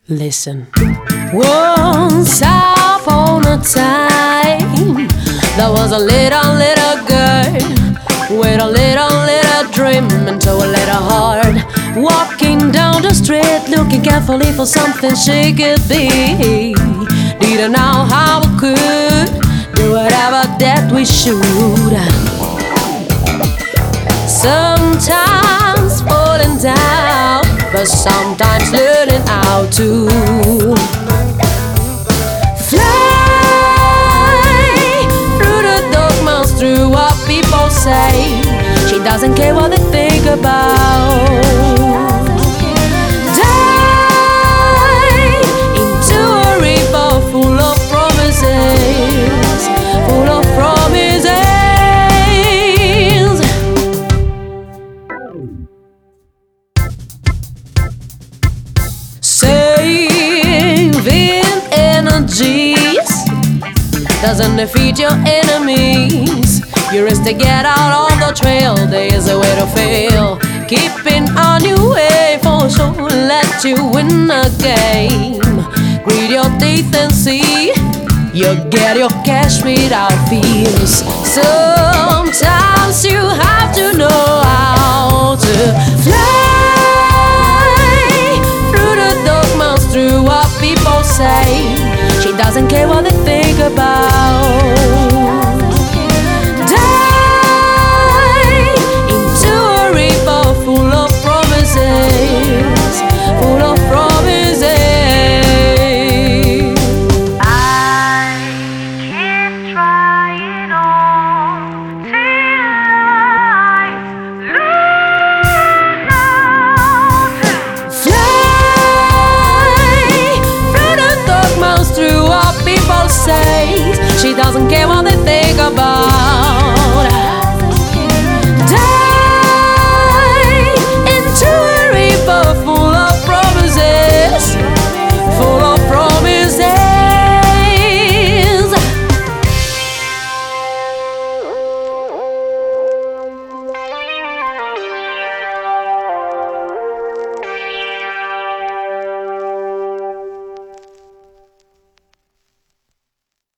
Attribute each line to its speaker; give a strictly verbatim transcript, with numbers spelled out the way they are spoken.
Speaker 1: Listen. Once upon a time, there was a little, little girl with a little, little dream into a little heart, walking down the street, looking carefully for something she could be. Didn't know how we could do whatever that we should. Sometimes falling down, but sometimes learning how to fly through the dark miles, through what people say. She doesn't care what they think about. Dive into a river full of promises, full of promises. Saving energies doesn't defeat your enemies. You risk to get out on the trail. There is a way to fail. Keeping on your way for sure will let you win a game. Grit your teeth and see you get your cash without fears. Sometimes you have to know how to fly through the dark miles, through what people say. She doesn't care what they think about.